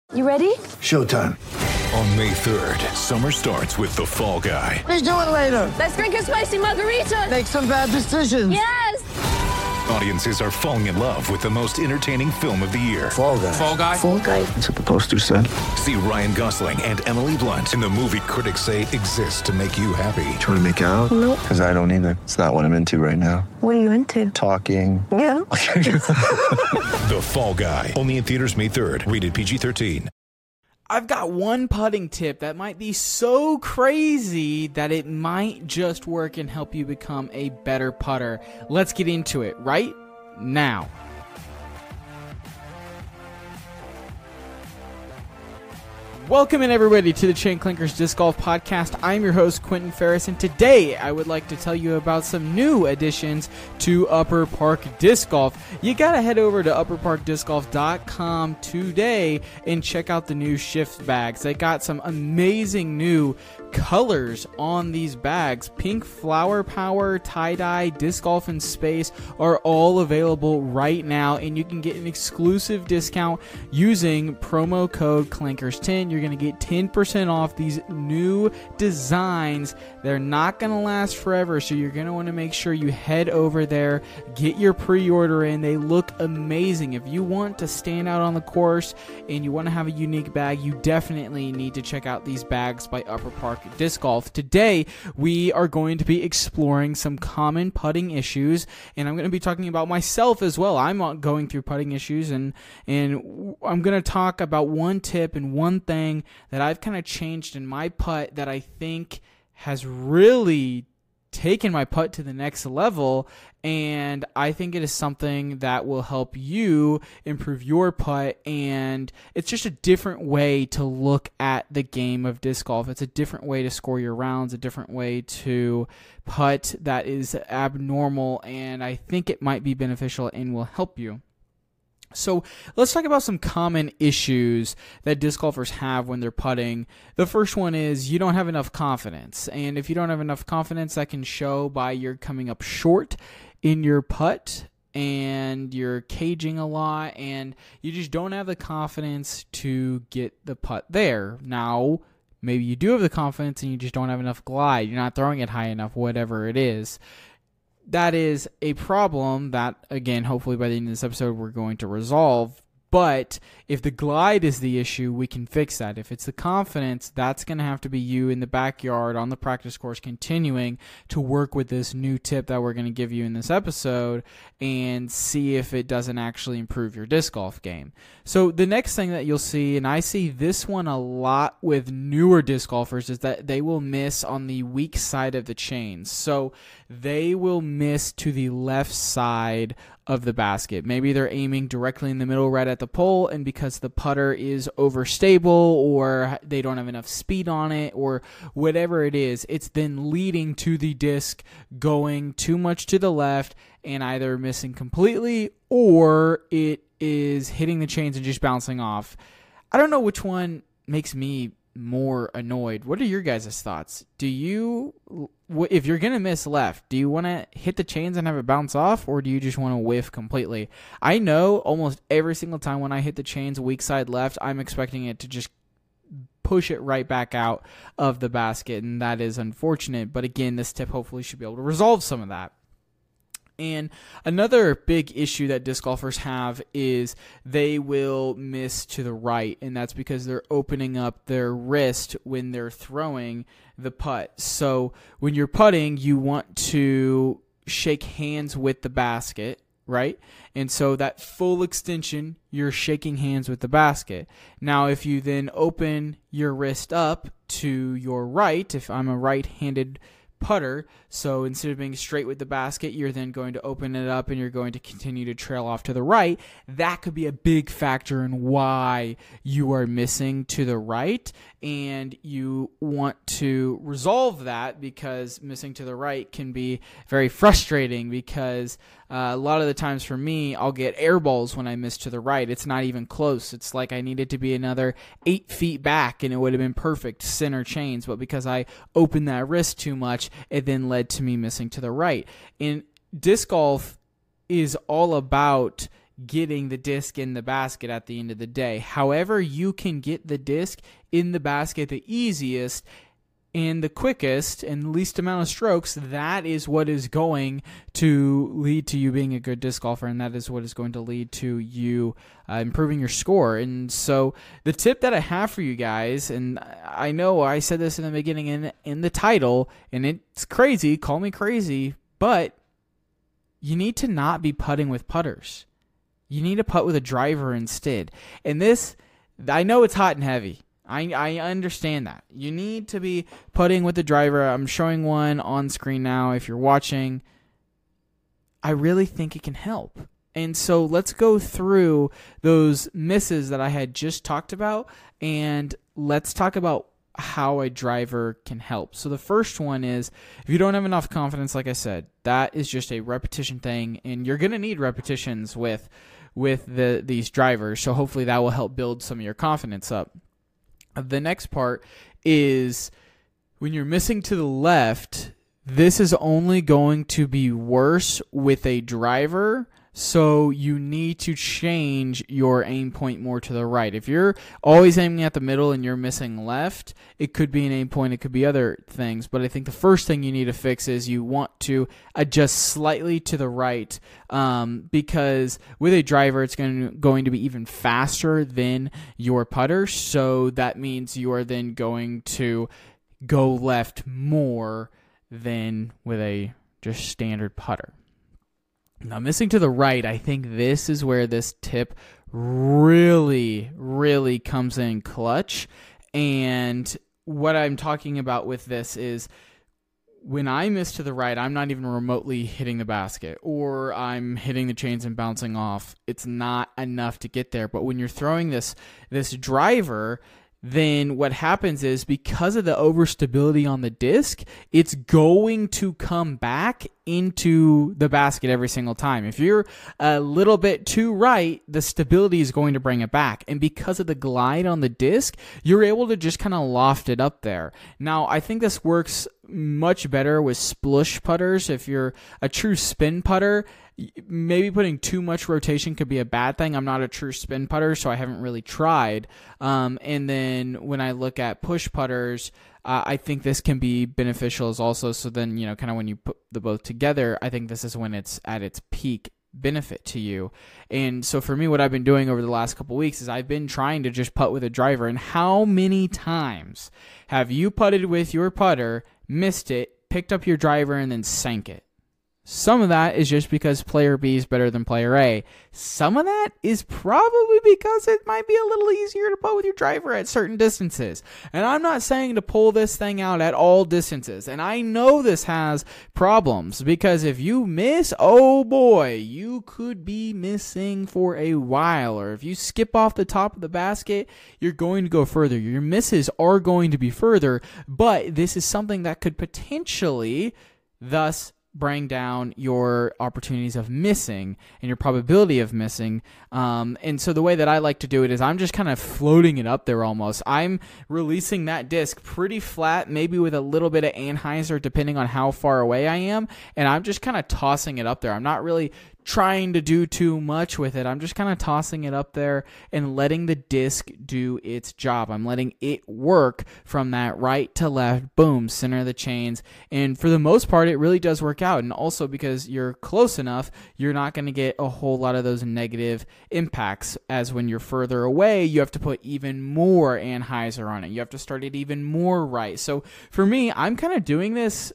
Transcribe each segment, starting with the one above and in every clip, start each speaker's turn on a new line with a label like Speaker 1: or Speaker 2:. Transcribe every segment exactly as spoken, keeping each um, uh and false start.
Speaker 1: You ready?
Speaker 2: Showtime.
Speaker 3: On May third, summer starts with The Fall Guy.
Speaker 2: Let's do it later.
Speaker 1: Let's drink a spicy margarita.
Speaker 2: Make some bad decisions.
Speaker 1: Yes!
Speaker 3: Audiences are falling in love with the most entertaining film of the year.
Speaker 2: Fall Guy.
Speaker 3: Fall Guy?
Speaker 1: Fall guy.
Speaker 2: That's what the poster said.
Speaker 3: See Ryan Gosling and Emily Blunt in the movie critics say exists to make you happy.
Speaker 2: Trying to make it out?
Speaker 1: Nope.
Speaker 2: Because I don't either. It's not what I'm into right now.
Speaker 1: What are you into?
Speaker 2: Talking.
Speaker 1: Yeah.
Speaker 3: The Fall Guy. Only in theaters May third. Rated P G thirteen.
Speaker 4: I've got one putting tip that might be so crazy that it might just work and help you become a better putter. Let's get into it right now. Welcome in, everybody, to the Chain Clinkers Disc Golf Podcast. I'm your host, Quentin Ferris, and today I would like to tell you about some new additions to Upper Park Disc Golf. You gotta head over to upper park disc golf dot com today and check out the new shift bags. They got some amazing new colors on these bags. Pink Flower Power, Tie-Dye, Disc Golf in Space are all available right now, and you can get an exclusive discount using promo code Clinkers ten. You're going to get ten percent off these new designs. They're not going to last forever, so you're going to want to make sure you head over there, get your pre-order in. They look amazing. If you want to stand out on the course and you want to have a unique bag, you definitely need to check out these bags by Upper Park Disc Golf. Today, we are going to be exploring some common putting issues, and I'm going to be talking about myself as well. I'm going through putting issues, and, and I'm going to talk about one tip and one thing that I've kind of changed in my putt that I think has really taken my putt to the next level, and I think it is something that will help you improve your putt, and it's just a different way to look at the game of disc golf. It's a different way to score your rounds, a different way to putt that is abnormal, and I think it might be beneficial and will help you. So let's talk about some common issues that disc golfers have when they're putting. The first one is you don't have enough confidence. And if you don't have enough confidence, that can show by you're coming up short in your putt and you're caging a lot and you just don't have the confidence to get the putt there. Now, maybe you do have the confidence and you just don't have enough glide. You're not throwing it high enough, whatever it is. That is a problem that, again, hopefully by the end of this episode we're going to resolve. But if the glide is the issue, we can fix that. If it's the confidence, that's going to have to be you in the backyard on the practice course continuing to work with this new tip that we're going to give you in this episode and see if it doesn't actually improve your disc golf game. So the next thing that you'll see, and I see this one a lot with newer disc golfers, is that they will miss on the weak side of the chains. So they will miss to the left side of the basket. Maybe they're aiming directly in the middle right at the pole, and because the putter is overstable or they don't have enough speed on it or whatever it is, it's then leading to the disc going too much to the left and either missing completely or it is hitting the chains and just bouncing off. I don't know which one makes me more annoyed. What are your guys' thoughts? Do you, if you're going to miss left, do you want to hit the chains and have it bounce off, or do you just want to whiff completely? I know almost every single time when I hit the chains weak side left, I'm expecting it to just push it right back out of the basket, and that is unfortunate. But again, this tip hopefully should be able to resolve some of that. And another big issue that disc golfers have is they will miss to the right, and that's because they're opening up their wrist when they're throwing the putt. So when you're putting, you want to shake hands with the basket, right? And so that full extension, you're shaking hands with the basket. Now, if you then open your wrist up to your right, if I'm a right-handed putter, so instead of being straight with the basket, you're then going to open it up and you're going to continue to trail off to the right. That could be a big factor in why you are missing to the right, and you want to resolve that, because missing to the right can be very frustrating, because uh, a lot of the times for me, I'll get air balls when I miss to the right. It's not even close. It's like I needed to be another eight feet back and it would have been perfect center chains, but because I opened that wrist too much, it then led to me missing to the right. And disc golf is all about getting the disc in the basket at the end of the day. However you can get the disc in the basket the easiest and the quickest and least amount of strokes, that is what is going to lead to you being a good disc golfer, and that is what is going to lead to you uh, improving your score. And so the tip that I have for you guys, and I know I said this in the beginning in, in the title, and it's crazy, call me crazy, but you need to not be putting with putters. You need to putt with a driver instead. And this, I know it's hot and heavy. I, I understand that. You need to be putting with the driver. I'm showing one on screen now if you're watching. I really think it can help. And so let's go through those misses that I had just talked about, and let's talk about how a driver can help. So the first one is, if you don't have enough confidence, like I said, that is just a repetition thing, and you're going to need repetitions with with the these drivers. So hopefully that will help build some of your confidence up. The next part is when you're missing to the left, this is only going to be worse with a driver, so you need to change your aim point more to the right. If you're always aiming at the middle and you're missing left, it could be an aim point, it could be other things, but I think the first thing you need to fix is you want to adjust slightly to the right, um, because with a driver it's going to, going to be even faster than your putter, so that means you are then going to go left more than with a just standard putter. Now, missing to the right, I think this is where this tip really, really comes in clutch. And what I'm talking about with this is when I miss to the right, I'm not even remotely hitting the basket, or I'm hitting the chains and bouncing off. It's not enough to get there. But when you're throwing this this driver, then what happens is, because of the overstability on the disc, it's going to come back into the basket every single time. If you're a little bit too right, the stability is going to bring it back. And because of the glide on the disc, you're able to just kind of loft it up there. Now, I think this works much better with splush putters. If you're a true spin putter, maybe putting too much rotation could be a bad thing. I'm not a true spin putter, so I haven't really tried. Um, and then when I look at push putters, uh, I think this can be beneficial as also. So then, you know, kind of when you put the both together, I think this is when it's at its peak benefit to you. And so for me, what I've been doing over the last couple weeks is I've been trying to just putt with a driver. And how many times have you putted with your putter, missed it, picked up your driver, and then sank it? Some of that is just because player B is better than player A. Some of that is probably because it might be a little easier to putt with your driver at certain distances. And I'm not saying to pull this thing out at all distances. And I know this has problems, because if you miss, oh boy, you could be missing for a while. Or if you skip off the top of the basket, you're going to go further. Your misses are going to be further, but this is something that could potentially thus bring down your opportunities of missing and your probability of missing. Um, and so the way that I like to do it is I'm just kind of floating it up there almost. I'm releasing that disc pretty flat, maybe with a little bit of anhyzer depending on how far away I am, and I'm just kind of tossing it up there. I'm not really trying to do too much with it. I'm just kind of tossing it up there and letting the disc do its job. I'm letting it work from that right to left, boom, center of the chains. And for the most part, it really does work out. And also because you're close enough, you're not going to get a whole lot of those negative impacts, as when you're further away, you have to put even more anhyzer on it. You have to start it even more right. So for me, I'm kind of doing this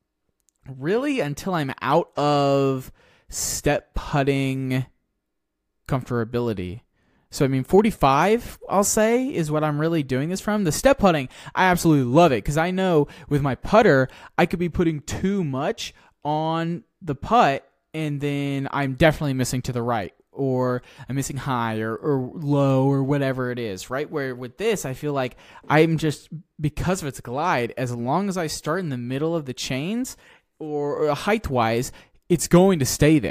Speaker 4: really until I'm out of step putting comfortability. So I mean, forty-five, I'll say, is what I'm really doing this from. The step putting, I absolutely love it, because I know with my putter, I could be putting too much on the putt, and then I'm definitely missing to the right, or I'm missing high or, or low or whatever it is, right? Where with this, I feel like I'm just, because of its glide, as long as I start in the middle of the chains or, or height-wise, it's going to stay there.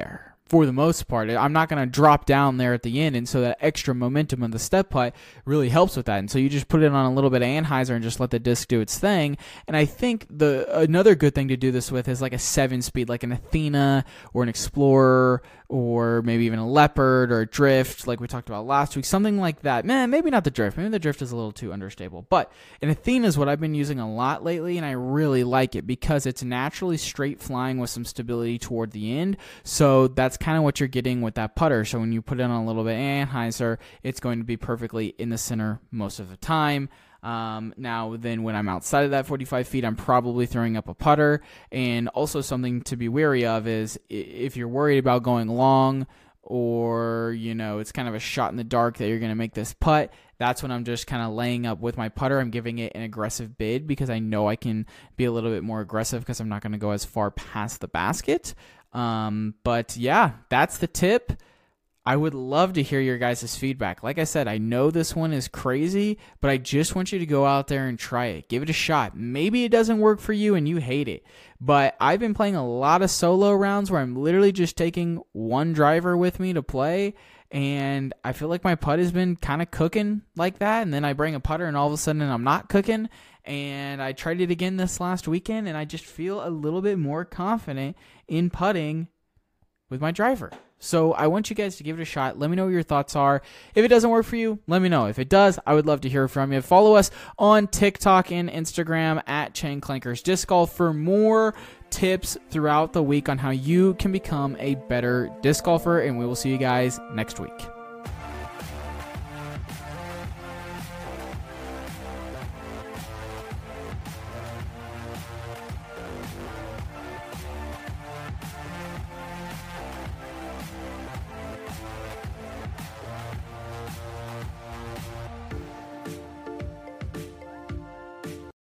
Speaker 4: for the most part. I'm not going to drop down there at the end, and so that extra momentum of the step putt really helps with that. And so you just put it on a little bit of Anheuser and just let the disc do its thing. And I think the another good thing to do this with is like a seven-speed, like an Athena or an Explorer, or maybe even a Leopard or a Drift, like we talked about last week, something like that. Man, maybe not the Drift. Maybe the Drift is a little too understable. But an Athena is what I've been using a lot lately, and I really like it because it's naturally straight flying with some stability toward the end. So that's kind of what you're getting with that putter. So when you put it on a little bit of Anheuser, it's going to be perfectly in the center most of the time. Um, now, then when I'm outside of that forty-five feet, I'm probably throwing up a putter. And also something to be wary of is if you're worried about going long, or, you know, it's kind of a shot in the dark that you're going to make this putt, that's when I'm just kind of laying up with my putter. I'm giving it an aggressive bid because I know I can be a little bit more aggressive because I'm not going to go as far past the basket. Um, but yeah, that's the tip. I would love to hear your guys' feedback. Like I said, I know this one is crazy, but I just want you to go out there and try it. Give it a shot. Maybe it doesn't work for you and you hate it. But I've been playing a lot of solo rounds where I'm literally just taking one driver with me to play, and I feel like my putt has been kind of cooking like that, and then I bring a putter and all of a sudden I'm not cooking. And I tried it again this last weekend, and I just feel a little bit more confident in putting with my driver. So I want you guys to give it a shot. Let me know what your thoughts are. If it doesn't work for you, let me know. If it does, I would love to hear from you. Follow us on TikTok and Instagram at Chain Clankers Disc Golf for more tips throughout the week on how you can become a better disc golfer. And we will see you guys next week.